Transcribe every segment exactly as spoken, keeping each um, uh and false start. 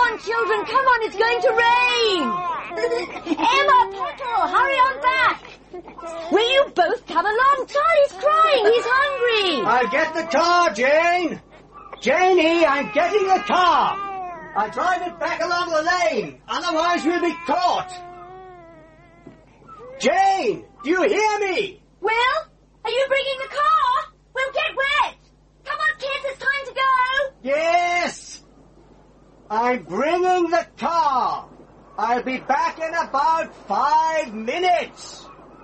on, children, come on, it's going to rain. Emma, Pottle, hurry on back. Will you both come along? Charlie's crying, he's hungry. I'll get the car, Jane. Janie, I'm getting the car. I'll drive it back along the lane, otherwise we'll be caught. Jane, do you hear me? Will, are you bringing the car? We'll get wet. Come on, kids, it's time to go. Yes. I'm bringing the car. I'll be back in about five minutes.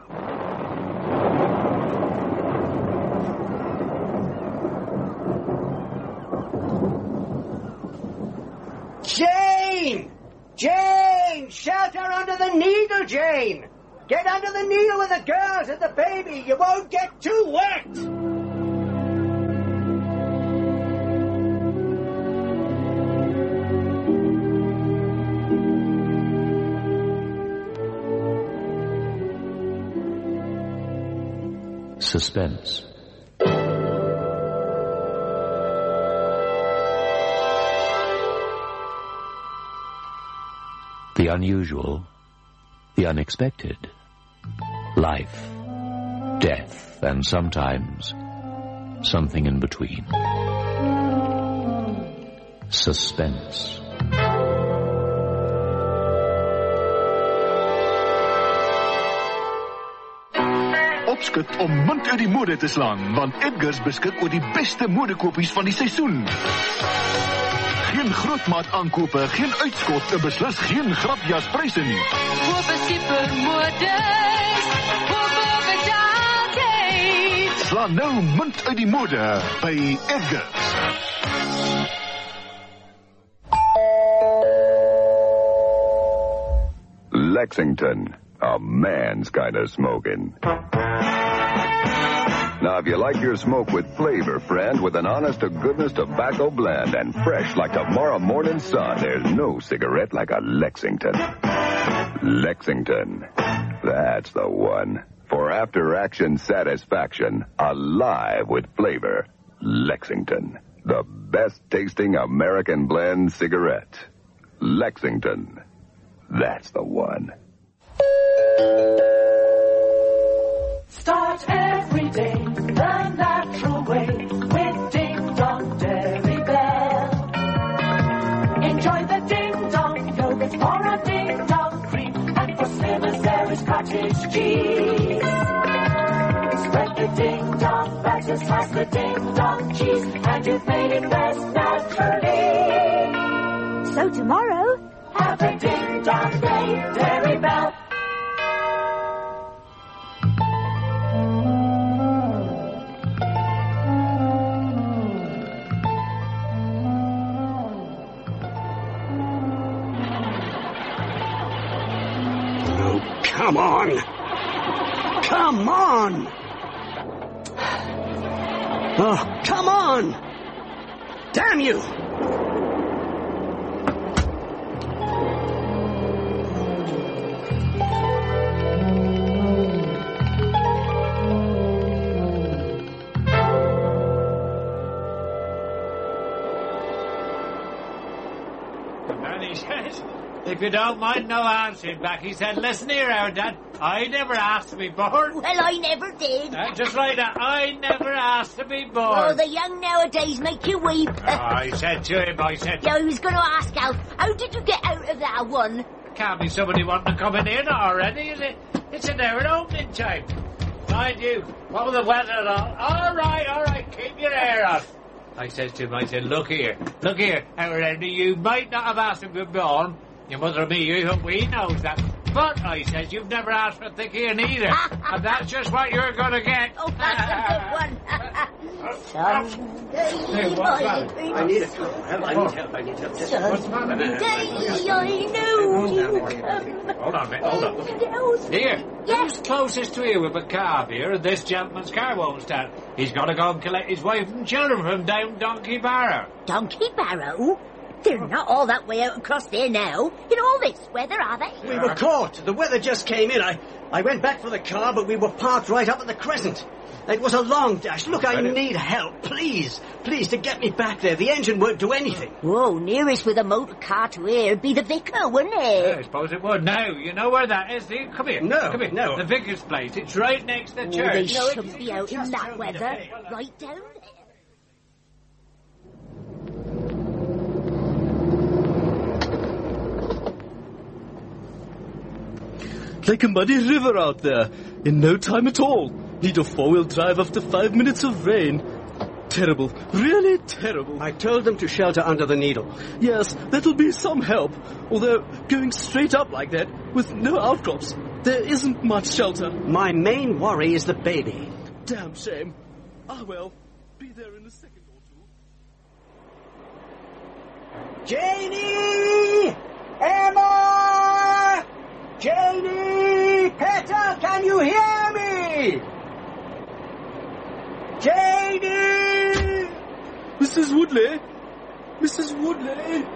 Jane! Jane! Shelter under the needle, Jane! Get under the needle with the girls and the baby. You won't get too wet. Suspense. The unusual, the unexpected, life, death, and sometimes something in between. Suspense. Opskik om munt uit die mode te slaan, want Edgars beskik oor die beste modekopies van die seisoen. Geen grootmaat aankope, geen uitskot, en beslis geen grapjaspryse nie. Koop 'n supermodes, koop 'n bedade. Slaan nou munt uit die mode by Edgars. Lexington, a man's kind of smoking. Now, if you like your smoke with flavor, friend, with an honest-to-goodness tobacco blend and fresh like tomorrow morning sun, there's no cigarette like a Lexington. Lexington, that's the one. For after-action satisfaction, alive with flavor. Lexington, the best-tasting American blend cigarette. Lexington, that's the one. Start every day the natural way with Ding Dong Dairy Bell. Enjoy the Ding Dong yogurt for a Ding Dong cream, and for Slimmers there is cottage cheese. Spread the Ding Dong batter, slice the Ding Dong cheese, and you've made it best naturally. So tomorrow, have a Ding Dong Day, Dairy Bell. Come on! Come on! Oh, come on! Damn you! And he says, if you don't mind no answering back, he said, listen here, our Dad, I never asked to be born. Well, I never did. Uh, just like that, I never asked to be born. Oh, the young nowadays make you weep. Oh, I said to him, I said... Yeah, I was going to ask Alf, how did you get out of that one? Can't be somebody wanting to come in here already, is it? It's in there at opening time. Mind you, what with the weather and all? All right, all right, keep your hair on. I says to him, I said, look here, look here, our Andy, you might not have asked to be born. Your mother and me, you, we knows that. But, I says, you've never asked for thick ear neither. And that's just what you're going to get. Oh, that's a good one. Someday, what's my that? dreams. I need a help. I need help. I need help. Just Someday, what's the matter? I know you come. Hold on a minute, hold on. Here, who's closest to you with a car here, and this gentleman's car won't start? He's got to go and collect his wife and children from down Donkey Barrow. Donkey Barrow? They're not all that way out across there now. In all this weather, are they? We were caught. The weather just came in. I, I went back for the car, but we were parked right up at the crescent. It was a long dash. Look, I need help. Please, please, to get me back there. The engine won't do anything. Whoa, nearest with a motor car to here would be the vicar, wouldn't it? Yeah, I suppose it would. Now, you know where that is, do you? Come here. No, Come here. no. The vicar's place. It's right next to the Oh, church. they No, shouldn't be out in that weather. Right down there. Like a muddy river out there. In no time at all. Need a four-wheel drive after five minutes of rain. Terrible. Really terrible. I told them to shelter under the Needle. Yes, that'll be some help. Although, going straight up like that, with no outcrops, there isn't much shelter. My main worry is the baby. Damn shame. Ah, well. Be there in a second or two. Janie! Emma! Janie! Peter, can you hear me? Janie! Missus Woodley? Missus Woodley?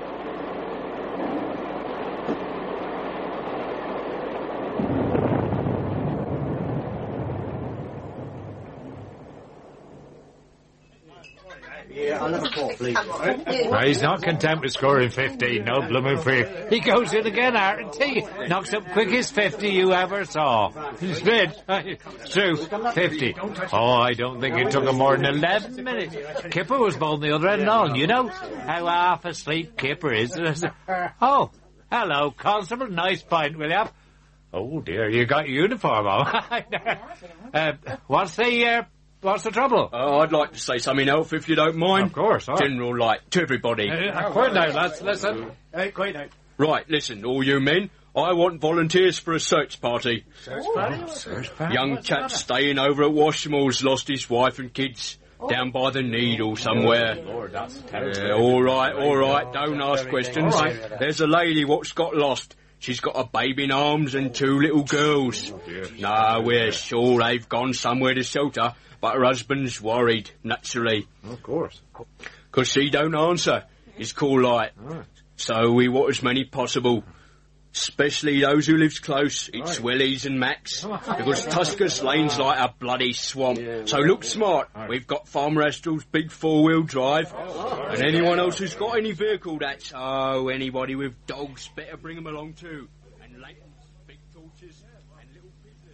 Yeah, I'll have a call, please. No, he's not content with scoring fifteen, no blooming fear. He goes in again, aren't he? Knocks up quickest fifty you ever saw. He's bid. True, fifty. Oh, I don't think it took him more than eleven minutes. Kipper was bowling the other end on, you know how half asleep Kipper is. Oh, hello, Constable, nice pint, will you have? Oh dear, you got your uniform on. uh, what's the, uh, What's the trouble? Uh, I'd like to say something else, if you don't mind. Of course. Right. General, like, to everybody. Uh, quiet now, lads. Listen. Hey, quiet now. Right, listen, all you men. I want volunteers for a search party. Search party? Oh, search party? Young chap staying over at Washmore's lost his wife and kids. Down by the Needle somewhere. Lord, that's terrible. Yeah, all right, all right. Don't ask questions. All right. There's a lady what's got lost. She's got a baby in arms and two little girls. Oh, dear. No, we're sure they've gone somewhere to shelter. But her husband's worried, naturally. Of course. Because she don't answer. His call light. Right. So we want as many possible. Especially those who lives close. It's Right. Willies and Max. Because Tusker's Lane's like a bloody swamp. So look smart. We've got Farmer Astral's big four-wheel drive. And anyone else who's got any vehicle that's... Oh, anybody with dogs, better bring them along too. And lanterns, big torches, and little pizzas.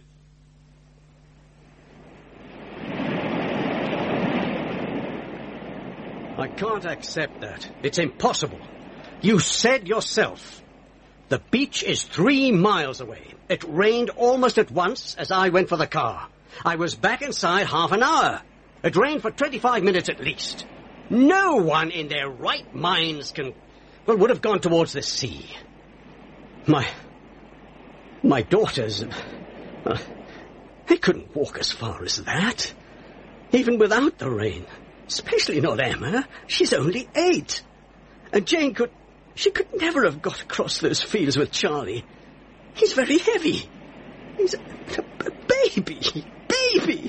I can't accept that. It's impossible. You said yourself. The beach is three miles away. It rained almost at once as I went for the car. I was back inside half an hour. It rained for twenty-five minutes at least. No one in their right minds can... Well, would have gone towards the sea. My... My daughters... Uh, they couldn't walk as far as that. Even without the rain. Especially not Emma. She's only eight. And Jane could... She could never have got across those fields with Charlie. He's very heavy. He's a, a, a baby. Baby.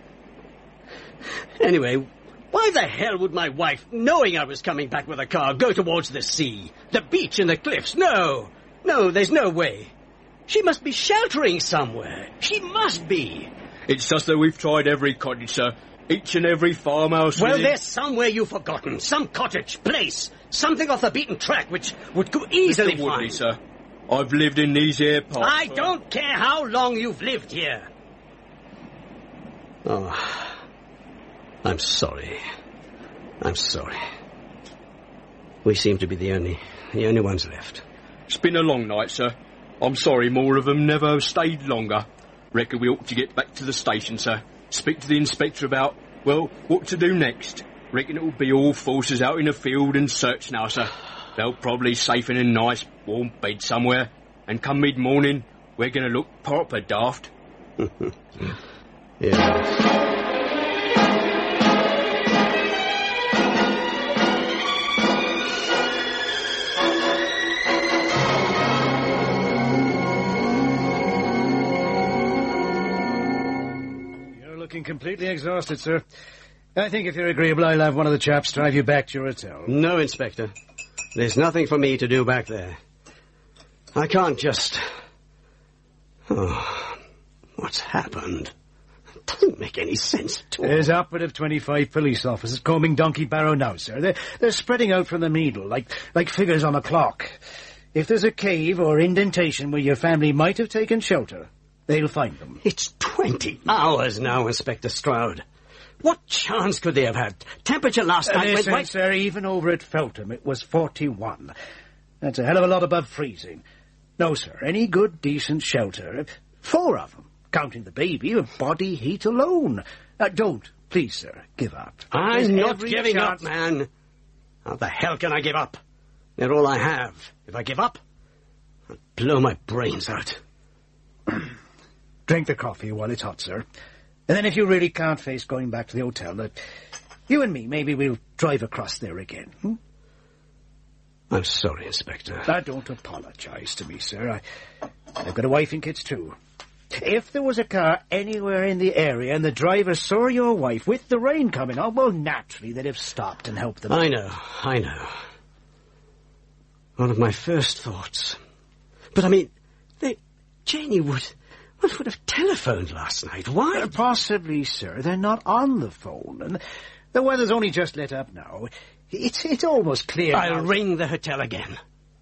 Anyway, why the hell would my wife, knowing I was coming back with a car, go towards the sea? The beach and the cliffs? No. No, there's no way. She must be sheltering somewhere. She must be. It's just that we've tried every cottage, sir. Each and every farmhouse... Well, within... there's somewhere you've forgotten. Some cottage, place. Something off the beaten track which would go easily Mister Woodley, find. sir. I've lived in these here parts... I don't care how long you've lived here. Oh, I'm sorry. I'm sorry. We seem to be the only, the only ones left. It's been a long night, sir. I'm sorry more of them never stayed longer. Reckon we ought to get back to the station, sir. Speak to the inspector about, well, what to do next. Reckon it'll be all forces out in the field and search now, sir. They'll probably safe in a nice warm bed somewhere. And come mid-morning, we're going to look proper daft. Yeah. Looking completely exhausted, sir. I think if you're agreeable, I'll have one of the chaps drive you back to your hotel. No, Inspector. There's nothing for me to do back there. I can't just... Oh, what's happened? It doesn't make any sense at all. There's upward of twenty-five police officers combing Donkey Barrow now, sir. They're, they're spreading out from the needle, like, like figures on a clock. If there's a cave or indentation where your family might have taken shelter, they'll find them. It's twenty hours now, Inspector Stroud. What chance could they have had? Temperature last Uh, night went listen, right... sir, even over at Feltham, it was forty-one. That's a hell of a lot above freezing. No, sir, any good, decent shelter. Four of them, counting the baby, of body heat alone. Uh, don't, please, sir, give up. I'm There's not every giving chance- up, man. How the hell can I give up? They're all I have. If I give up, I'll blow my brains out. Drink the coffee while it's hot, sir. And then if you really can't face going back to the hotel, uh, you and me, maybe we'll drive across there again. Hmm? I'm sorry, Inspector. Uh, don't apologize to me, sir. I, I've got a wife and kids, too. If there was a car anywhere in the area and the driver saw your wife with the rain coming on, well, naturally, they'd have stopped and helped them. I know, I know. One of my first thoughts. But, I mean, they... Janie would... would would have telephoned last night. Why? Uh, possibly, sir. They're not on the phone. And the weather's only just let up now. It's, it's almost clear I'll now. ring the hotel again.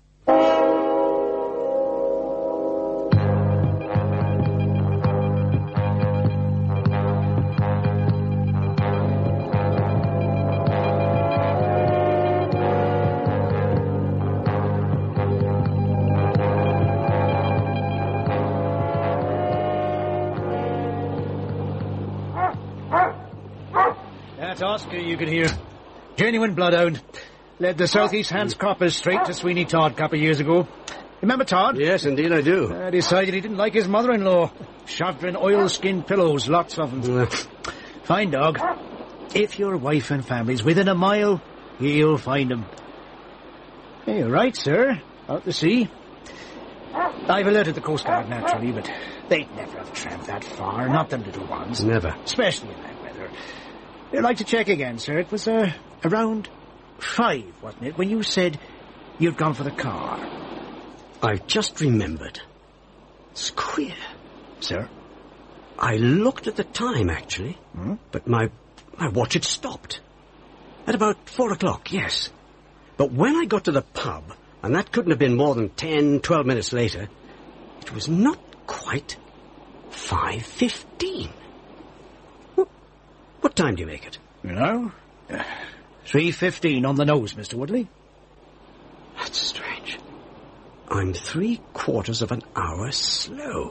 That's Oscar you can hear. Genuine bloodhound. Led the Southeast Hands Croppers straight to Sweeney Todd a couple of years ago. Remember Todd? Yes, indeed I do. Uh, decided he didn't like his mother-in-law. Shoved her in oilskin pillows, lots of them. Uh, Fine dog. If your wife and family's within a mile, he'll find them. Hey, you're right, sir. Out to sea. I've alerted the Coast Guard, naturally, but they'd never have tramped that far, not the little ones. Never. Especially in that weather. I'd like to check again, sir. It was uh, around five, wasn't it, when you said you'd gone for the car? I've just remembered. It's queer. Sir? I looked at the time, actually, Hmm? but my, my watch had stopped. At about four o'clock, yes. But when I got to the pub, and that couldn't have been more than ten, twelve minutes later, it was not quite five fifteen. What, what time do you make it? You know? Uh, three fifteen on the nose, Mister Woodley. That's strange. I'm three quarters of an hour slow.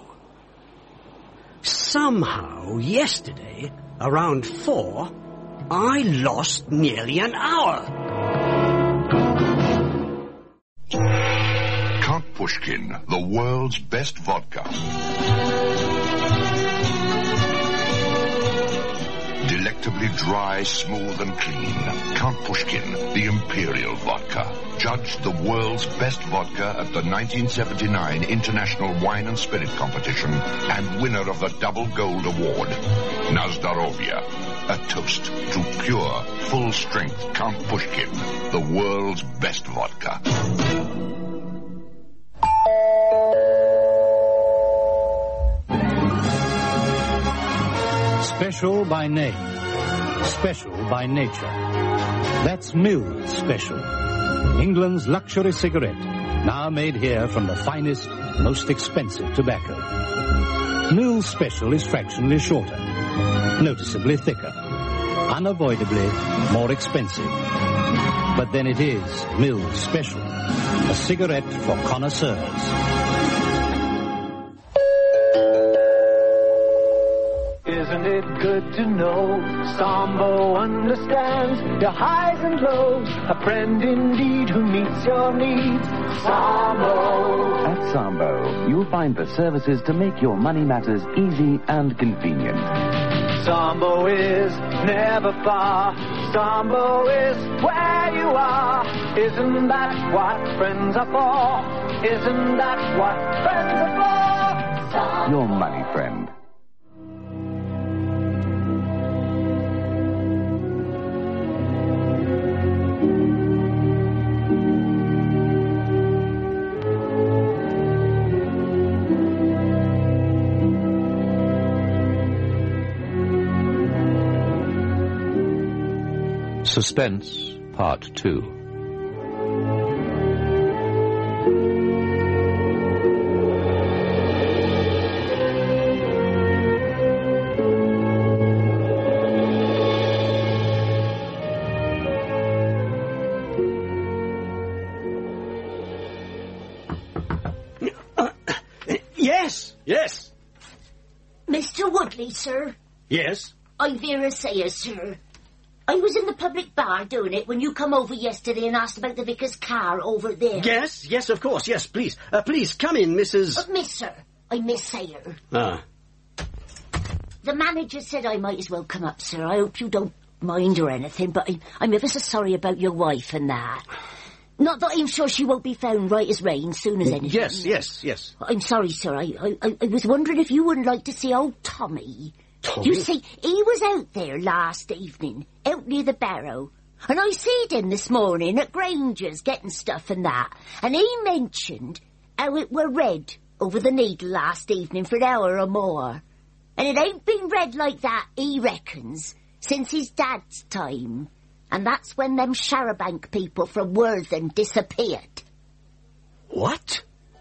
Somehow, yesterday, around four, I lost nearly an hour. Count Pushkin, the world's best vodka. Delectably dry, smooth and clean. Count Pushkin, the imperial vodka. Judged the world's best vodka at the nineteen seventy-nine International Wine and Spirit Competition and winner of the Double Gold Award. Nazdarovia, a toast to pure, full-strength Count Pushkin, the world's best vodka. Special by name, special by nature. That's Mills Special, England's luxury cigarette, now made here from the finest, most expensive tobacco. Mills Special is fractionally shorter, noticeably thicker, unavoidably more expensive. But then it is Mills Special, a cigarette for connoisseurs. Isn't it good to know Sambo understands your highs and lows, a friend indeed who meets your needs. Sambo. At Sambo, you'll find the services to make your money matters easy and convenient. Sambo is never far. Sambo is where you are. Isn't that what friends are for? Isn't that what friends are for? Sambo. Your money friend. Suspense, Part two. Yes, yes. Mister Woodley, sir. Yes? I'm Vera Sayers, sir. I was in the public bar doing it when you come over yesterday and asked about the vicar's car over there. Yes, yes, of course, yes, please. Uh, please, come in, Missus Uh, miss, sir. I'm Miss Sayer. Ah. The manager said I might as well come up, sir. I hope you don't mind or anything, but I'm, I'm ever so sorry about your wife and that. Not that I'm sure she won't be found right as rain soon as anything. Yes, yes, yes. I'm sorry, sir. I, I, I was wondering if you wouldn't like to see old Tommy. Tommy? You see, he was out there last evening, out near the barrow, and I seed him this morning at Granger's getting stuff and that, and he mentioned how it were red over the needle last evening for an hour or more. And it ain't been red like that, he reckons, since his dad's time. And that's when them Charabanc people from Worthing disappeared. What?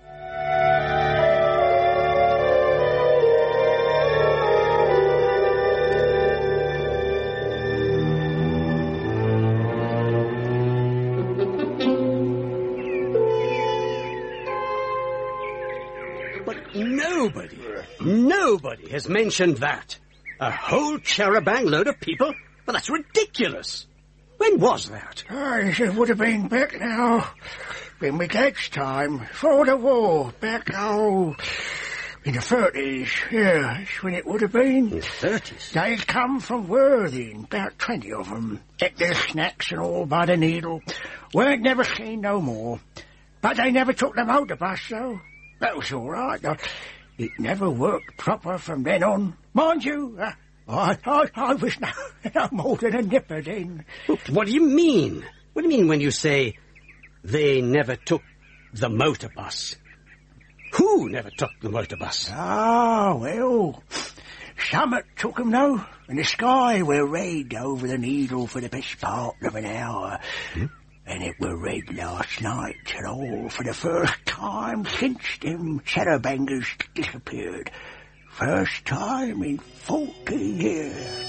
But nobody, nobody has mentioned that. A whole Charabanc load of people? Well, that's ridiculous. When was that? Oh, it would have been back now, in my dad's time, before the war, back, oh, in the thirties, yeah, that's when it would have been. In the thirties? They'd come from Worthing, about twenty of them, ate their snacks and all by the needle, weren't never seen no more. But they never took the motor bus, though. That was all right. It never worked proper from then on. Mind you, uh, I, I, I was no, no more than a nipper then. What do you mean? What do you mean when you say they never took the motor bus? Who never took the motor bus? Ah, well, some took 'em though, and the sky were red over the needle for the best part of an hour. Hmm? And it were red last night and all for the first time since them Charabangas disappeared. First time in forty years.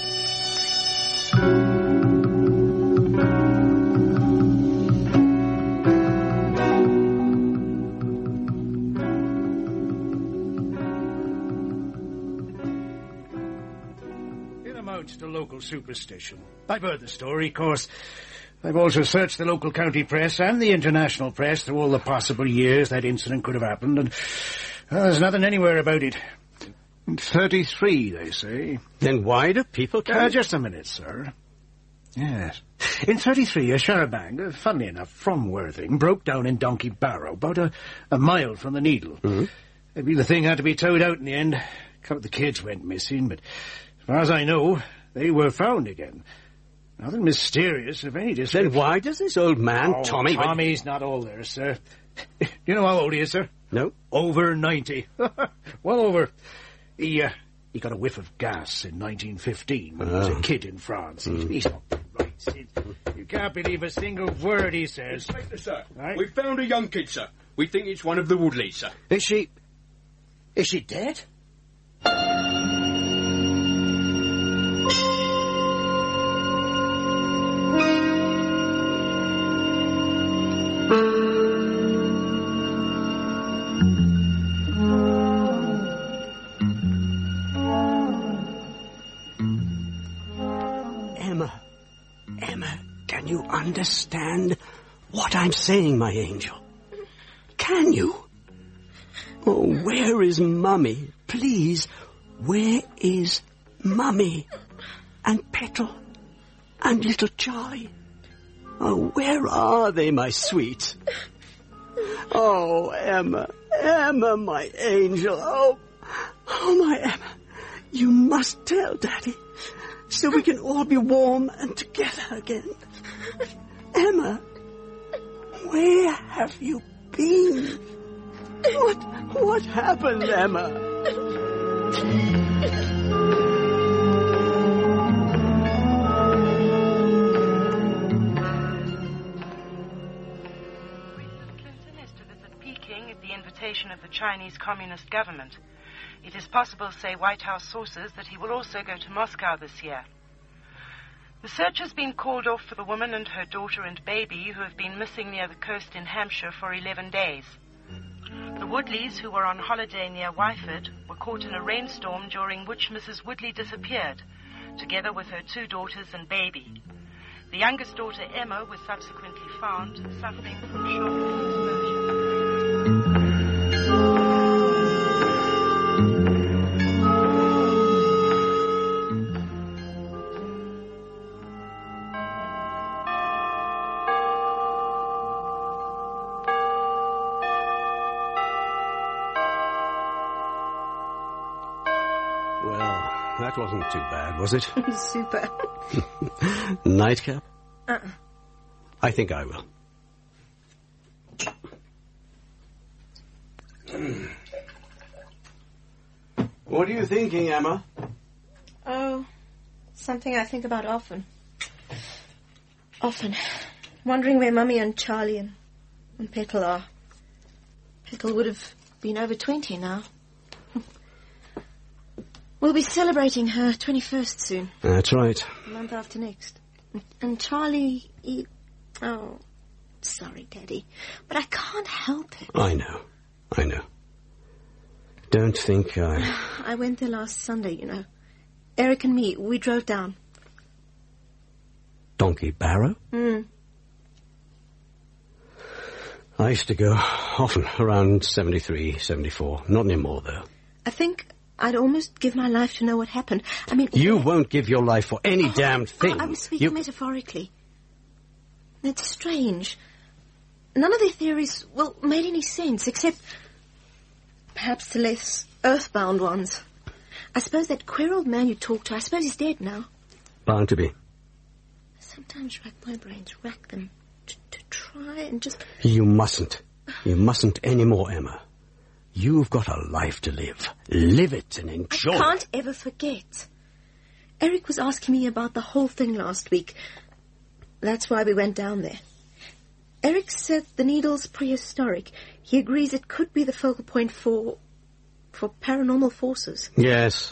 It amounts to local superstition. I've heard the story, of course. I've also searched the local county press and the international press through all the possible years that incident could have happened, and well, there's nothing anywhere about it. In thirty-three, they say. Then why do people come... Uh, just a minute, sir. Yes. In thirty-three, a Charabanc, uh, funnily enough, from Worthing, broke down in Donkey Barrow, about a, a mile from the needle. Mm-hmm. Maybe the thing had to be towed out in the end. A couple of the kids went missing, but as far as I know, they were found again. Nothing mysterious of any description. Then why does this old man, oh, Tommy... Tommy's not old there, sir. You know how old he is, sir? No. Over ninety. Well over. He, uh, he got a whiff of gas in nineteen fifteen when oh. he was a kid in France. Mm. He's not right. You can't believe a single word he says. Inspector, sir, right? We found a young kid, sir. We think it's one of the Woodleys, sir. Is she... is she dead? Emma, Emma, can you understand what I'm saying, my angel? Can you? Oh, where is Mummy? Please, where is Mummy? And Petal? And little Charlie? Oh, where are they, my sweet? Oh, Emma, Emma, my angel. Oh, oh, my Emma. You must tell Daddy, so we can all be warm and together again. Emma, where have you been? What, what happened, Emma? Beijing at the invitation of the Chinese Communist government. It is possible, say White House sources, that he will also go to Moscow this year. The search has been called off for the woman and her daughter and baby who have been missing near the coast in Hampshire for eleven days. The Woodleys, who were on holiday near Wyford, were caught in a rainstorm during which Missus Woodley disappeared, together with her two daughters and baby. The youngest daughter, Emma, was subsequently found suffering from shock and exposure. That wasn't too bad, was it? Super. Nightcap? Uh-uh. I think I will. What are you thinking, Emma? Oh, something I think about often. Often. Wondering where Mummy and Charlie and, and Petal are. Petal would have been over twenty now. We'll be celebrating her twenty-first soon. That's right. A month after next. And Charlie, he... Oh, sorry, Daddy, but I can't help it. I know. I know. Don't think I... I went there last Sunday, you know. Eric and me, we drove down. Donkey Barrow? Hmm. I used to go often, around seventy-three, seventy-four. Not anymore, though. I think I'd almost give my life to know what happened. I mean... You won't give your life for any oh, damned thing. I was speaking you... metaphorically. It's strange. None of their theories, well, made any sense, except perhaps the less earthbound ones. I suppose that queer old man you talked to, I suppose he's dead now. Bound to be. I sometimes rack my brains, rack them, to, to try and just... You mustn't. You mustn't anymore, Emma. You've got a life to live. Live it and enjoy it. I can't ever forget. Eric was asking me about the whole thing last week. That's why we went down there. Eric said the needle's prehistoric. He agrees it could be the focal point for... for paranormal forces. Yes.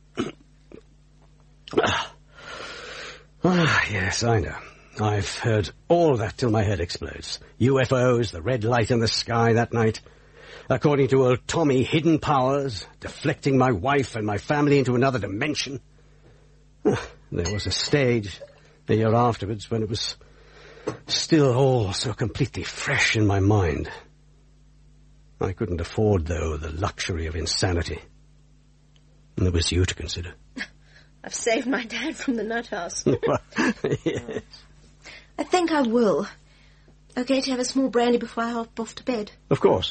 ah. ah, yes, I know. I've heard all that till my head explodes. U F Os, the red light in the sky that night. According to old Tommy, hidden powers, deflecting my wife and my family into another dimension. There was a stage, a year afterwards, when it was still all so completely fresh in my mind. I couldn't afford, though, the luxury of insanity. And there was you to consider. I've saved my dad from the nut house. Yes. I think I will. Okay to have a small brandy before I hop off to bed. Of course.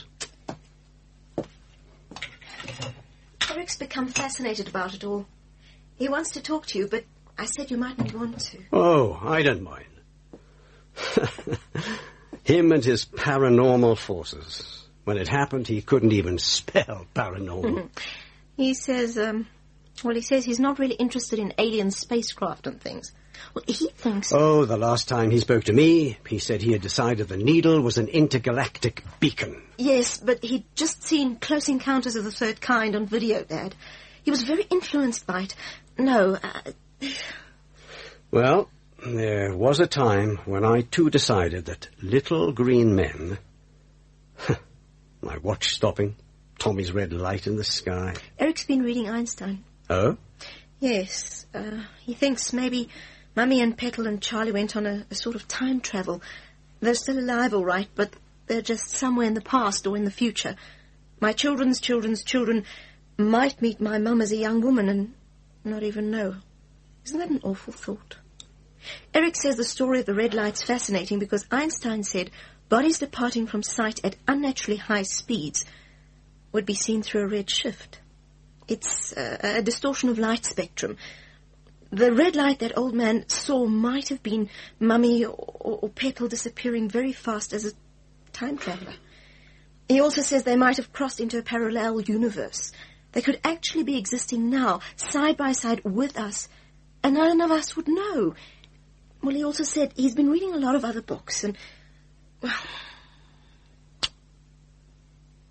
Eric's become fascinated about it all. He wants to talk to you, but I said you mightn't want to. Oh, I don't mind. Him and his paranormal forces. When it happened, he couldn't even spell paranormal. He says, um... Well, he says he's not really interested in alien spacecraft and things. Well, he thinks... Oh, the last time he spoke to me, he said he had decided the needle was an intergalactic beacon. Yes, but he'd just seen Close Encounters of the Third Kind on video, Dad. He was very influenced by it. No, uh... Well, there was a time when I, too, decided that little green men... My watch stopping, Tommy's red light in the sky... Eric's been reading Einstein. Oh? Yes. Uh, he thinks maybe Mummy and Petal and Charlie went on a, a sort of time travel. They're still alive, all right, but they're just somewhere in the past or in the future. My children's children's children might meet my mum as a young woman and not even know. Isn't that an awful thought? Eric says the story of the red light's fascinating because Einstein said bodies departing from sight at unnaturally high speeds would be seen through a red shift. It's uh, a distortion of light spectrum. The red light that old man saw might have been Mummy or, or, or Petal disappearing very fast as a time traveller. He also says they might have crossed into a parallel universe. They could actually be existing now, side by side with us, and none of us would know. Well, he also said he's been reading a lot of other books, and... Well...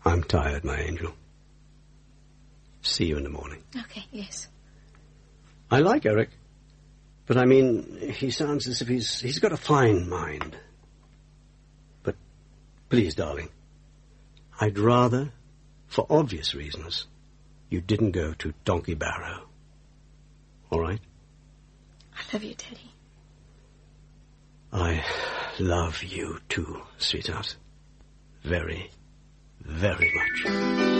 I'm tired, my angel. See you in the morning. Okay, yes. I like Eric. But I mean, he sounds as if he's he's got a fine mind. But please, darling, I'd rather, for obvious reasons, you didn't go to Donkey Barrow. All right? I love you, Daddy. I love you too, sweetheart. Very, very much.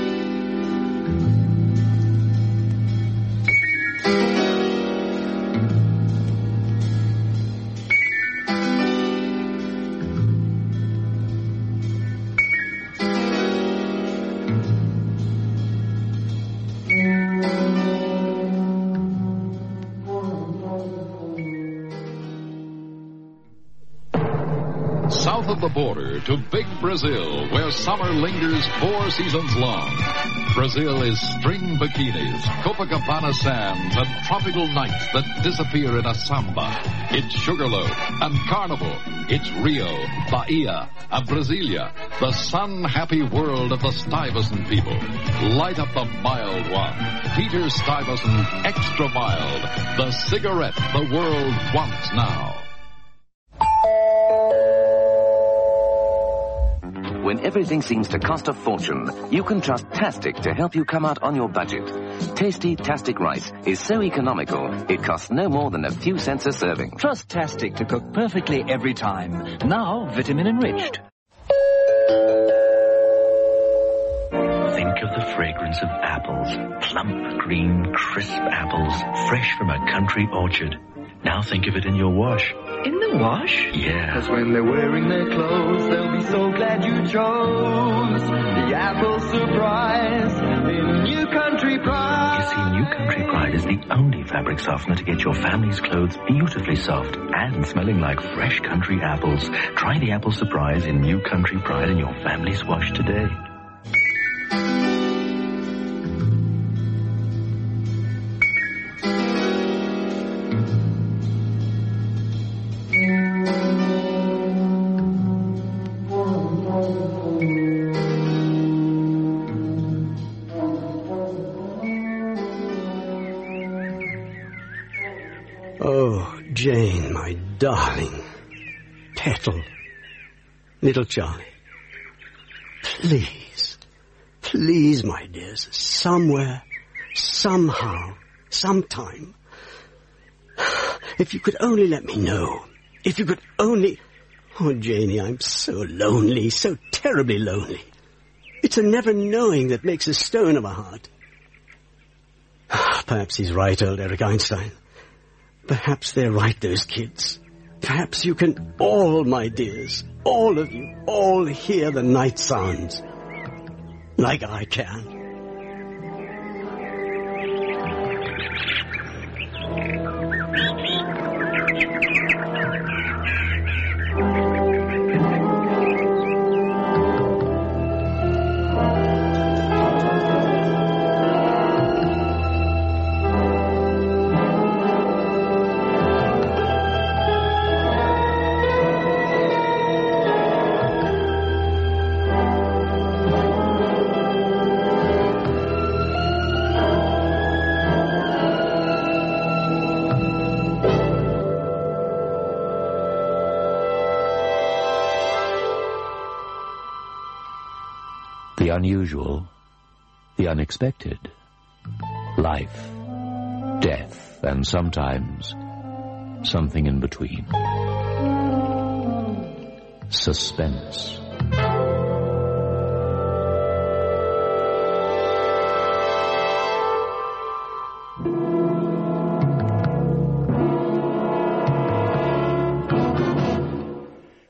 South of the border to Big Brazil, where summer lingers four seasons long. Brazil is spring bikinis, Copacabana sands, and tropical nights that disappear in a samba. It's Sugarloaf and Carnival. It's Rio, Bahia, and Brasilia, the sun-happy world of the Stuyvesant people. Light up the mild one. Peter Stuyvesant, extra mild. The cigarette the world wants now. When everything seems to cost a fortune, you can trust Tastic to help you come out on your budget. Tasty Tastic rice is so economical, it costs no more than a few cents a serving. Trust Tastic to cook perfectly every time. Now vitamin enriched. Think of the fragrance of apples. Plump, green, crisp apples, fresh from a country orchard. Now think of it in your wash. In the wash? Yeah. Because when they're wearing their clothes, they'll be so glad you chose the apple surprise in New Country Pride. You see, New Country Pride is the only fabric softener to get your family's clothes beautifully soft and smelling like fresh country apples. Try the apple surprise in New Country Pride in your family's wash today. Jane, my darling. Petal. Little Charlie. Please. Please, my dears. Somewhere, somehow, sometime. If you could only let me know. If you could only... Oh, Janie, I'm so lonely, so terribly lonely. It's a never knowing that makes a stone of a heart. Perhaps he's right, old Eric Einstein. Perhaps they're right, those kids. Perhaps you can all, my dears, all of you, all hear the night sounds. Like I can. The unusual, the unexpected, life, death, and sometimes something in between. Suspense.